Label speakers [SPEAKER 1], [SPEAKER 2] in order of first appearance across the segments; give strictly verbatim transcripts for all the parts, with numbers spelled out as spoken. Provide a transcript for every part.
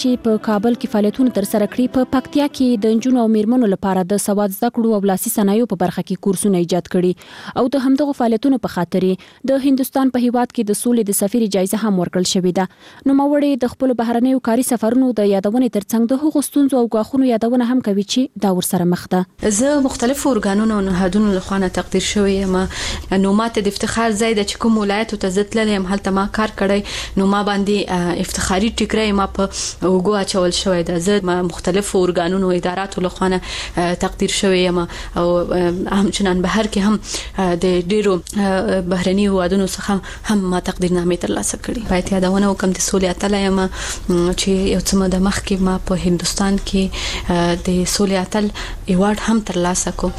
[SPEAKER 1] چې په کابل کې فعالیتونه تر سره کړي. په پکتیا کې د نجونو او میرمنو لپاره د سواد زده کړو او لاسي صنایعو په برخه کې کورسونه ایجاد کړي او د همدغه فعالیتونو په خاطر د هندستان په هیواد کې د سولې د سفیر جایزه هم ورکړل شوې ده. نو ماوړې د خپل بهرنیو کاري سفرونو د یادونې ترڅنګ د هغو ستونزو او غاښونو یادونه هم کوي چې دا ورسره مخ ده.
[SPEAKER 2] زه مختلفو ارګانونو او نهادونو لخوا تقدیر شوی یم، نو ماته د افتخار ځای د کوم ولایت ته زتلل یم هلته ما کار کړی، نو ما باندې افتخاري ټیکری ما په وګو اچول شوی ده. زه مختلفو ارګانونو او اداراتو لخوا تقدیر شوی یم او همچنان بهر کې هم د ډیرو بهرني هیوادونو څخه هم ما تقدیرنامې ترلاسه کړي. باید یادونه وکم د سولې اتل یم چې یو څه د مخ کې ما په هندستان کې د سولې اتل ایوارډ هم ترلاسه کو.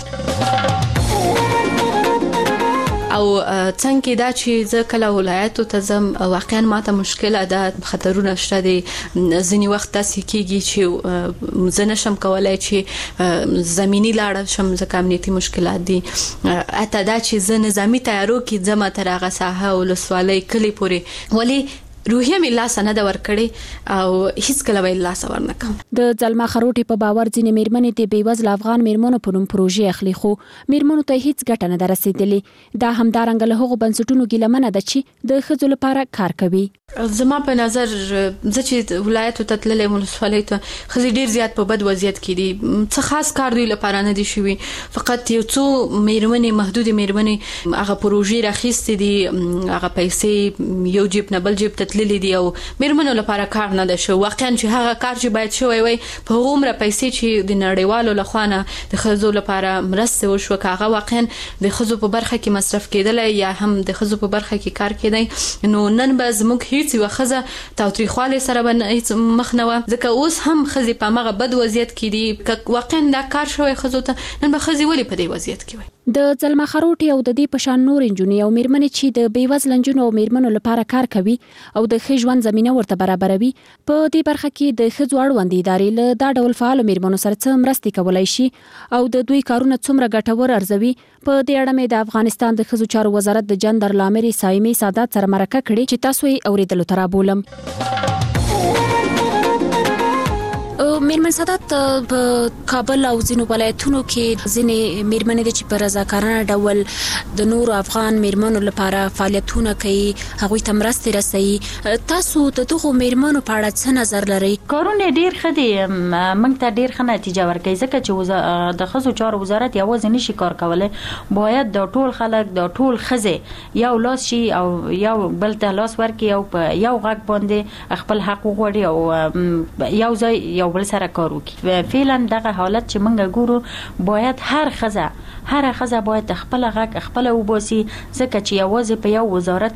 [SPEAKER 2] او څنګه دا چې زه کله ولایتو ته زم واقعا ماته مشکله ده، خطرونه شته دي. ځینی وخت تاسو کېږي چې زه نشم کولای چې زمینی لاړ شم ځکه امنیتي مشکلات دي. اته دا چې زه نظامی تیارو کې ځم تر هغه ساحه او لسوالۍ کلی پورې ولی روحیه مې لاس نه دا ورکړي او هیڅ کله ویل لاس ورنکم.
[SPEAKER 1] د ځلما خروټي په باور ځینې میرمنې ته بیوزل افغان میرمنو په نوم پروژې اخلي، خو میرمنو ته هیڅ ګټه نه درسېدلې. دا همدارنګه له هغو بنسټونو ګیلمنه ده چې د ښځو لپاره کار کوي.
[SPEAKER 2] زما په نظر زه چې ولایتو ته تللې مونسپالۍ ته ښځې ډیر زیات په بد وضعیت کې دي، څه خاص کار دوی لپاره نه دي شوي، فقط یو څو میرمنې محدود میرمنې هغه پروژې راخیستې دي، هغه پیسې یو جیب نه بل جیب ته تللې دي او میرمنو لپاره کار نه ده شو. واقعا چې هغه کار چې باید شوی وي په عمره پیسې چې د نړیوالو لخوا نه د ښځو لپاره مرسته وشو، هغه واقعا د ښځو په برخه کې مصرف کېدل یا هم د ښځو په برخه کې کار کېدای، نو نن به زموږ هیڅ یو ښځه تاوتریخواله سره به مخ نه و، ځکه اوس هم ښځې په مغه بد وضعیت کې دي. واقعا دا کار شوی ښځو ته، نن به ښځې ولې په دې وضعیت کې وي؟
[SPEAKER 1] د ځلما خروټي او د دې پشان نور انجونی او میرمنې چې د بیوزل انجونو او میرمنو لپاره کار کوي او د ښه ژوند زمينه ورته برابروي، په دې برخه کې د ښځو اړوند ادارې له دا ډول فعال میرمنو سره څه مرستې کولای شي او د دوی کارونه څومره ګټور ارزوي. په دې اړه مې د افغانستان د ښځو چارو وزارت د جندر لامري سایمې سادات سره مرکه کړې چې تاسو یې اوریدلو تر بولم. میرمن سادات، په کابل او ځینو ولایتونو کې ځینې میرمنې چې په رضاکارانه ډول د نور افغان میرمنو لپاره فعالیتونه کوي، هغوی ته مرستې رسوي. تاسو د دغو میرمنو په اړه څه نظر لرئ؟
[SPEAKER 3] کارونه ډیر ښه دي، موږ ته ډیر ښه نتیجه ورکوي، ځکه چې د ښځو چارو وزارت یوازې نشي کار کولی، باید د ټول خلک د ټول ښځې یو لاس شي او یو بل ته لاس ورکړي او په یو غږ باندې خپل حق وغواړي او یو ځای یو بل سره کار وکړي. فعلا دغه حالت چې موږ ګورو باید هر ښځه هر ښځه باید خپل غږ خپل وباسي، ځکه چې یوازې په یو وزارت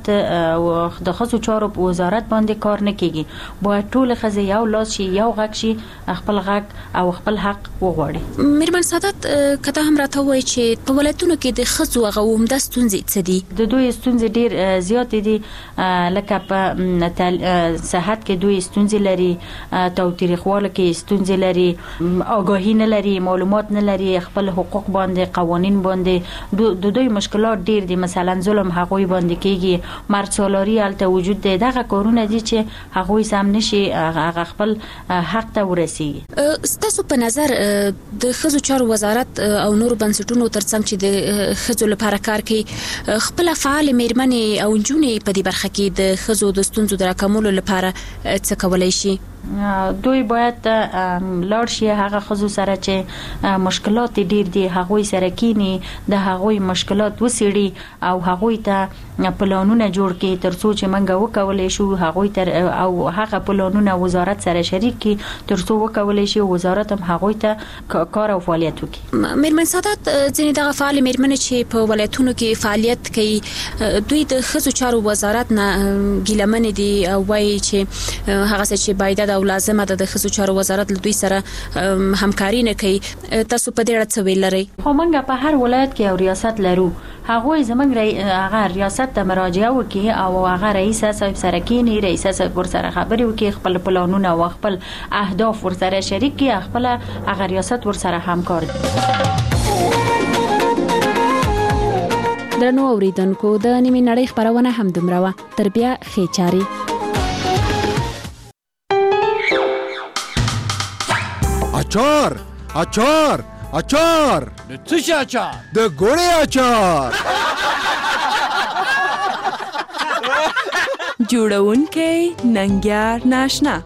[SPEAKER 3] د ښځو چارو په وزارت باندې کار نه کیږي، باید ټول ښځې یو لاس شي، یو غږ شي، خپل غږ او خپل حق وغواړي.
[SPEAKER 1] میرمن سادات، کته هم راته وایي چې په ولایتونو کې د ښځو هغه عمده ستونزې څه دي؟
[SPEAKER 3] د دوی ستونزې ډیر زیات دي، لکه په صحت کې دوی ستونزې لري، تاوتریخواله کې ستونزې لري، آگاهی نه لري، معلومات نه لري، خپل حقوق باندې قوانین باندې د دوی مشکلات ډیر دي. مثلا ظلم هغوی باندې کیږي، مرد سالاری الته وجود دی، دغه کارونه دي چې هغوی سم نشي هغه خپل حق ته ورسیږي.
[SPEAKER 1] ستاسو په نظر د ښځو چارو وزارت او نور بنسټونو ترڅنګ چې د ښځو لپاره کار کوي، خپل فعال میرمنې او نجونې په دې برخه کې د ښځو د ستونزو د راکمولو لپاره څه کولای شي؟
[SPEAKER 3] دوی باید لاړ شي هغه ښځو سره چې مشکلات ډیر دي، هغوی سره کینی، د هغوی مشکلات وسیړي او هغوی ته پلانونه جوړ کړي ترڅو چې موږ وکولای شو هغوی تر او هغه پلانونه وزارت سره شریک کړي ترڅو وکولای شي وزارت هم هغوی ته کار او فعالیت وکړي.
[SPEAKER 1] میرمن سادات، ځینې دغه فعال میرمنې چې په ولایتونو کې فعالیت کوي، دوی د ښځو چارو وزارت نه ګیلمنې دي او وایي چې هغه څه چې باید او لازمه ده د ښځو چارو وزارت له دوی سره همکاري نه کوي. تاسو په دې اړه څه ویل لرئ؟
[SPEAKER 3] خو موږ په هر ولایت کې یو ریاست لرو، هغوی زموږ هغه ریاست ته مراجعه وکړي او هغه رئیس صاحب سره کینی، رئیس صاحب ورسره خبرې وکړي، خپل پلانونه او خپل اهداف ورسره شریک کړي، خپل هغه ریاست ورسره همکار دي.
[SPEAKER 1] درنو اوریدونکو، د نیمه نړۍ خبرونه هم دومره وه، تر بیا ښې چارې.
[SPEAKER 4] اچار اچار اچار
[SPEAKER 5] د څه شي اچار؟
[SPEAKER 4] د ګوړې اچار.
[SPEAKER 6] جوړونکی ننګیار ناشنا.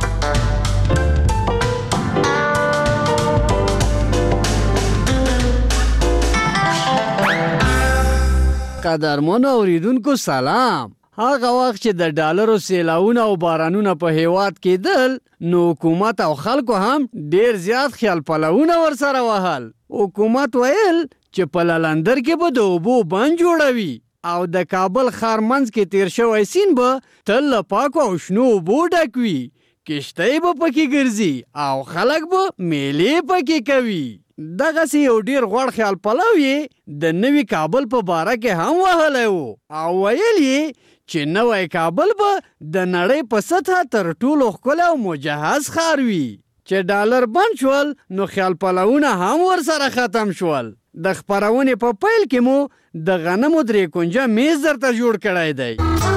[SPEAKER 5] قدرمن اوریدونکو سلام. هغه وخت چې د ډالرو سیلاونه او بارانونه په هیواد کېدل نو حکومت او خلکو هم ډیر زیات خیال پلوونه ورسره وهل. حکومت ویل چې په لندر کې به د اوبو بند جوړوي او د کابل ښار منځ کې تیر شوی سیند به تل له پاکو او شنو اوبو ډک وي. کشتۍ به پکې ګرځي او خلک به میلې پکې کوي. دغسې یو ډیر غوړ خیال پلو یې د نوي کابل په باره کې هم وهلی و او ویل یې چې نوی کابل به د نړۍ په سطحه تر ټولو ښکلی او مجهز ښار وي. چې ډالر بند شول نو خیال پلوونه هم ورسره ختم شول. د خپرونې په پیل کې مو د غنمو درې کونجه میز درته جوړ کړی دی.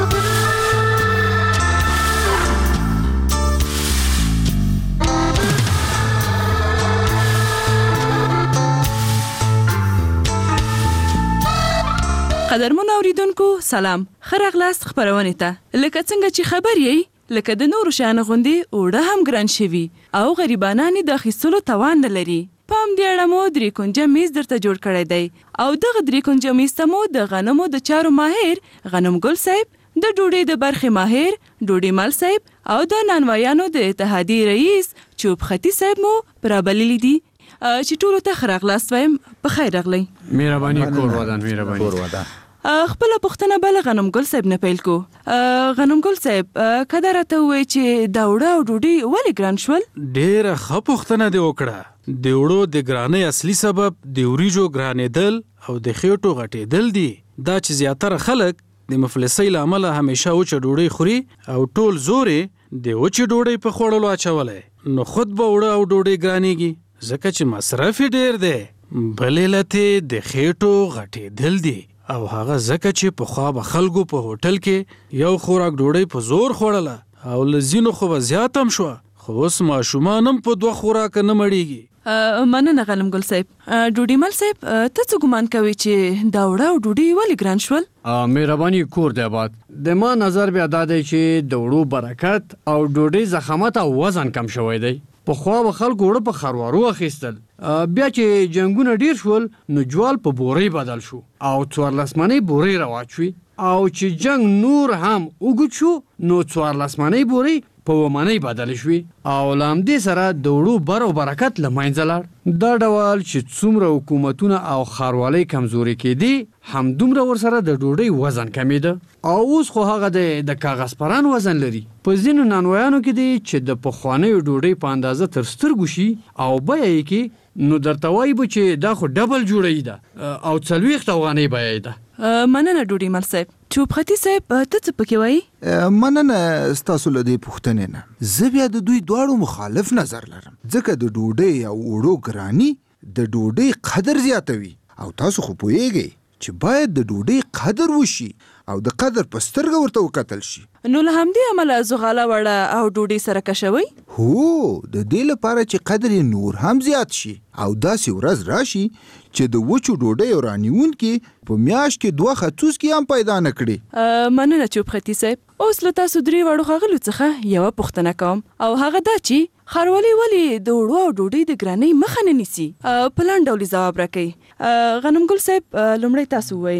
[SPEAKER 6] قدرمن اوریدونکو سلام. ښه راغلاست خپرونې ته. لکه څنګه چې خبر یې لکه د نورو شیانو غوندې اوړه هم ګران شوي او غریبانان یې د اخیستلو توان نه لري. په همدې اړه مو درې کونجه میز درته جوړ کړی دی او دغه درې کونجه میز ته مو د غنمو د چارو ماهر غنم ګل صاحب، د ډوډۍ د برخې ماهر ډوډۍ مل صاحب او د نانوایانو د اتحادیې رئیس چوب خطي صاحب مو رابللي دي چې ټولو ته ښه راغلاست وایم. په خیر راغلی.
[SPEAKER 5] مهرباني کور ودان. مهرباني کور ودان.
[SPEAKER 6] خپله پوښتنه به له غنم ګل صاحب نه پیل کو. غنم ګل صاحب که دا راته ووایي چې دا اوړه او ډوډۍ ولې ګران شول؟
[SPEAKER 7] ډېره ښه پوښتنه دې وکړه. د اوړو د ګرانۍ اصلي سبب د وریجو ګرانېدل او د خېټو غټېدل دي. دا چې زیاتره خلک د مفلسۍ له امله همیشه وچه ډوډۍ خوري او ټول زور یې د وچې ډوډۍ په خوړلو اچولی، نو خود به اوړه او ډوډۍ ګرانېږي ځکه چې مصرف یې ډېر دی. بل علت یې د خېټو غټېدل دي او هغه ځکه چې پخوا به خلکو په هوټل کې یو خوراک ډوډۍ په زور خوړله او له ځینو خو به زیات هم شوه، خو اوس ماشومان هم په دوه خوراکه نه مړېږي.
[SPEAKER 6] مننه غنم ګل صاحب. ډوډۍ مل صاحب ته څه ګمان کوي چې دا اوړه او ډوډۍ ولې ګران شول؟
[SPEAKER 5] مهرباني کور دی آباد. د ما نظر بیا دا دی چې د اوړو برکت او ډوډۍ ضخامت او وزن کم شوی دی. پخوا به خلکو اوړه په خروارو اخیستل، بیا چې جنګونه ډیر شول نو جوال په بورۍ بدل شو او څوارلس منۍ بورۍ رواج شوي او چې جنګ نور هم اوږد شو نو څوارلس منۍ بورۍ په اووه منۍ بدلې شوي او له همدې سره د اوړو بر او برکت له منځه لاړ. دا ډول چې څومره حکومتونه او ښاروالۍ کمزوري کېدې همدومره ورسره د ډوډۍ وزن کمېده او اوس خو هغه د کاغذ پران وزن لري. په ځینو نانوایانو کې دی چې د پخوانیو ډوډۍ په اندازه تر سترګو شي او بیه یې کې نو درته وایي به چې دا خو ډبل جوړی ده او څلوېښت افغانۍ بیه یې ده.
[SPEAKER 6] مننه ډوډۍ مل صاحب. چوب خطي صاحب ته څه پکې وایي؟
[SPEAKER 4] مننه ستاسو له دې پوښتنې نه. زه بیا د دوی دواړو مخالف نظر لرم ځکه د ډوډۍ او اوړو ګراني د ډوډۍ قدر زیاتوي او تاسو خو پوهیږئ چې باید د ډوډۍ قدر وشي او د قدر په سترګه ورته وکتل شي.
[SPEAKER 6] نو له همدې امله زغاله وړه او ډوډۍ سره کشوئ؟
[SPEAKER 4] هو د دې لپاره چې قدر یې نور هم زیات شي او داسې ورځ راشي چې د وچو ډوډۍ او رانیونکي په میاشت کې دوه خطوس کې هم پیدا نه کړي.
[SPEAKER 6] مننه چوب خطي صاحب. اوس له تاسو درې واړو ښاغلو څخه یوه پوښتنه کوم او هغه دا چې ښاروالۍ ولې د اوړو او ډوډۍ د ګرانۍ مخه نه نیسي؟ په لنډ ډول ځواب راکوئ. غنم ګل صاحب لومړی تاسو ووایئ.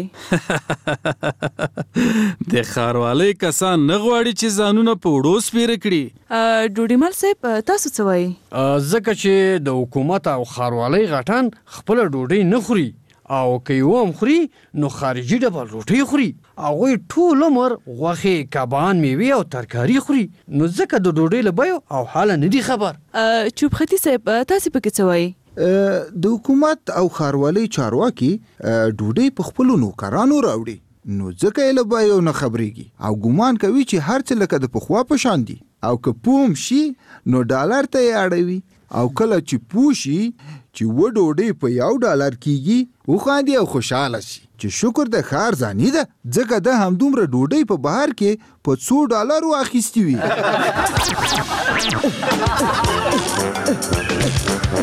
[SPEAKER 7] د ښاروالۍ کسان نه غواړي چې ځانونه په اوړو سپېره کړي.
[SPEAKER 6] ډوډۍ مل صاحب تاسو څه وایئ؟
[SPEAKER 5] ځکه چې د حکومت او ښاروالۍ غټان خپله ډوډۍ نه خوري او که یې هم خوري نو خارجي ډبل روټۍ خوري. هغوی ټول عمر غوښې، کبان، میوې او ترکاري خوري نو ځکه د ډوډۍ له بیو او حاله نه دي خبر.
[SPEAKER 6] چوب خطي صاحب تاسې پکې څه وایئ؟
[SPEAKER 4] د حکومت او ښاروالۍ چارواکي ډوډۍ په خپلو نوکرانو راوړي نو ځکه یې له بیو نه خبرېږي او ګمان کوي چې هر څه لکه د پخوا په شان دي او که پوه هم شي نو ډالر ته یې اړوي او کله چې پوه شي چې و ډوډۍ په یو ډالر کېږي وخاندي او خوشحاله شي چې شکر د ښار ځاني ده ځکه ده همدومره ډوډۍ په بهر کې په څو ډالرو اخیستې وي.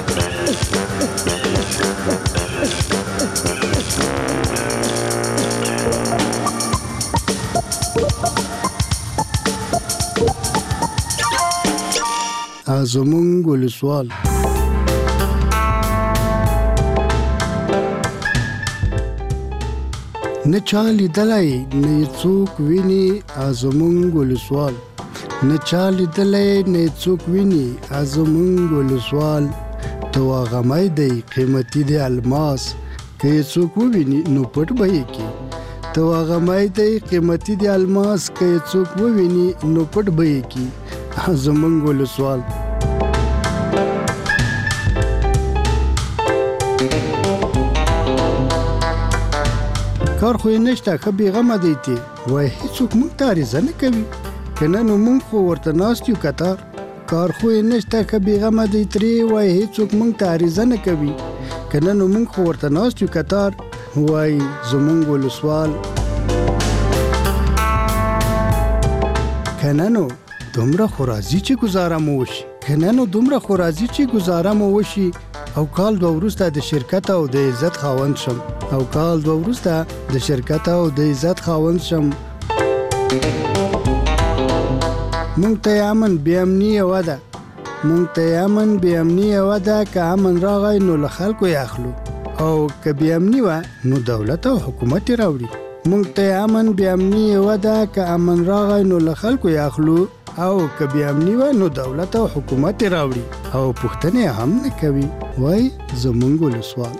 [SPEAKER 8] زمونږ ولسوال. نه چا لیدلی نه یې څوک ویني زمونږ ولسوال. نه چا لیدلی نه یې څوک ویني زمونږ ولسوال. ته واغمی دی قیمتي دی الماس که یې څوک وویني نو پټ به یې کي. ته واغمی دی قیمتي دی الماس که یې څوک وویني نو پټ به یې کي زمونږ ولسوال. کار خو یې نشته ښه بېغمه دی تی وایي هېڅوک موږ ته عریضه نه کوي که نه نو موږ خو ورته ناست یو کتار. کار خو یې نشته ښه بېغمه دی ترې وایي هېڅوک موږ ته عریضه نه کوي که نه نو موږ خو ورته ناست یو کتار وایي زمونږ ولسوال. که نه نو دومره خو راځي چې ګزاره مو وشي که نه نو دومره خو راځي چې ګزاره مو وشي او کال دوه وروسته د شرکت او د عزت خاوند شم او کال دوه وروسته د شرکت او د عزت خاوند شم. مونږ ته امن بې امني یوه ده مونږ ته امن بې امني یوه ده که امن راغی نو له خلکو یې اخلو او که بې امني وه نو دولت او حکومت یې راوړي. مونږ ته امن بې امني یوه ده که امن راغی نو له خلکو یې اخلو او که بې امني وه نو دولت او حکومت یې راوړي او پوښتنې هم نه کوي وایي زمونږ ولسوال.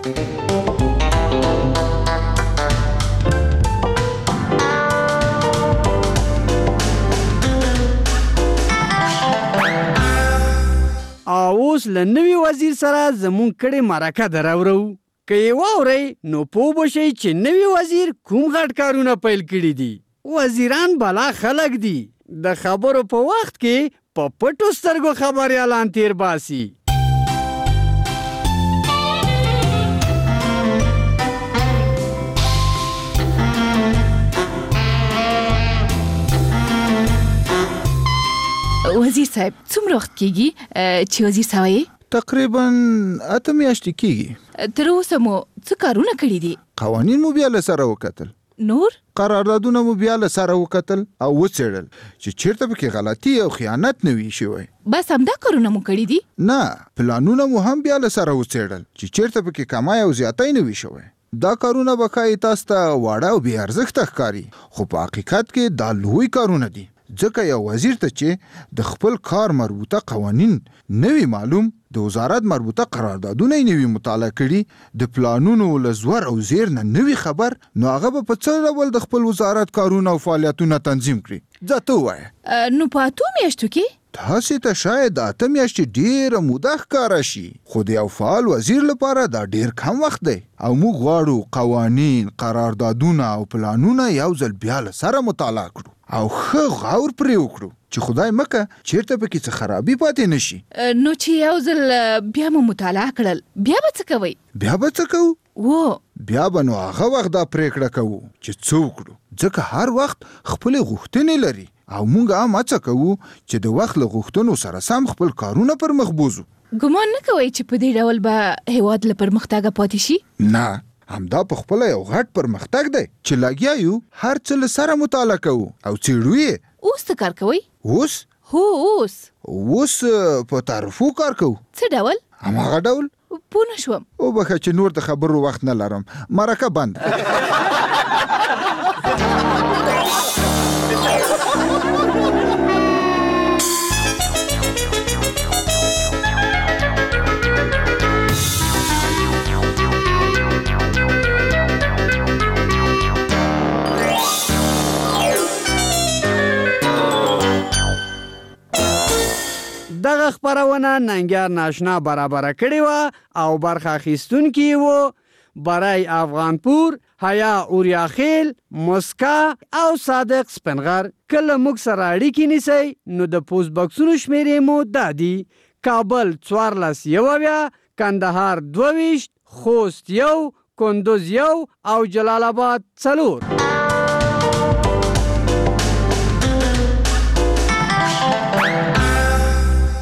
[SPEAKER 5] او اوس له نوي وزیر سره زمونږ کړې مرکه دراورو. که یې واورئ نو پوه به شئ چې نوي وزیر کوم غټ کارونه پیل کړي دي. وزیران بلا خلک دي د خبرو په وخت کې په پټو سترګو خبریالان تیر باسي.
[SPEAKER 9] وزیر صاحب څومره وخت کېږي چې وزیر سوی یې؟
[SPEAKER 4] تقریبا اته میاشتې کېږي.
[SPEAKER 9] تر اوسه مو څه کارونه کړي دي؟
[SPEAKER 4] قوانین مو بیا له سره وکتل.
[SPEAKER 9] نور؟
[SPEAKER 4] قراردادونه مو بیا له سره وکتل او وڅېړل چې چیرته پکې غلطي او خیانت نه وي شوی.
[SPEAKER 9] بس همدا کارونه مو کړي دي؟
[SPEAKER 4] نه پلانونه مو هم بیا له سره وڅېړل چې چیرته پکې کمای او زیاتی نه وي شوی. دا کارونه به ښایي تاسو ته واړه او بې ارزښته ښکاري خو په حقیقت کې دا لوی کارونه دي ځکه یو وزیر ته چې د خپل کار مربوطه قوانین نه وي معلوم د وزارت مربوطه قراردادونه یې نه وي مطالعه کړي د پلانونو له زور او زیر نه نه وي خبر نو هغه به په څه ډول د خپل وزارت کارونه او فعالیتونه تنظیم کړي. ځه ته ووایه.
[SPEAKER 9] نو په اتو میاشتو کې
[SPEAKER 4] تاسې ته شاید اته میاشتې ډېره موده ښکاره شي خو د یو فعال وزیر لپاره دا ډېر کم وخت دی او موږ غواړو قوانین قراردادونه او پلانونه یو ځل بیا له سره مطالعه کړو او ښه غور پرې وکړو چې خدای مکه چیرته پکې څه خرابي پاتې نشي.
[SPEAKER 9] نو چې یو ځل بیا مو مطالعه کړل بیا به څه کوئ؟
[SPEAKER 4] بیا به څه کوو؟
[SPEAKER 9] و
[SPEAKER 4] بیا به نو هغه وخت دا پریکړه کوو چې څه وکړو ځکه هر وخت خپلې غوښتنې لري او موږ هم هڅه کوو چې د وخت له غوښتنو سره سم خپل کارونه پر مخ بوځو.
[SPEAKER 9] ګمان نه کوئ چې په دې ډول به هیواد له پرمختګه پاتې شي؟
[SPEAKER 4] نه همدا په خپله یو غټ پرمختګ دی چې لګیا یو هر څه له سره مطالعه کوو او څېړو یې.
[SPEAKER 9] اوس څه کار کوئ؟
[SPEAKER 4] اوس؟
[SPEAKER 9] هو اوس
[SPEAKER 4] اوس په تعرفو کار کوو.
[SPEAKER 9] څه ډول؟
[SPEAKER 4] هماغه ډول.
[SPEAKER 9] پوه نه شوم.
[SPEAKER 4] وبخښه چې نور د خبرو وخت نه لرم مرکه بند.
[SPEAKER 5] دغه خبرونه ننګیار ناشنا برابره کړې وه او برخه اخیستونکي یې وو برای افغانپور، حیا اوریاخیل، مسکا او صادق سپنغر. کله موږ سره اړیکې نیسئ نو د پوسټ بکسونو شمیرې مو دا دي: کابل څوارلس یو اویا، کندهار دوه ویشت، خوست یو، کندوز یو او جلال آباد څلور.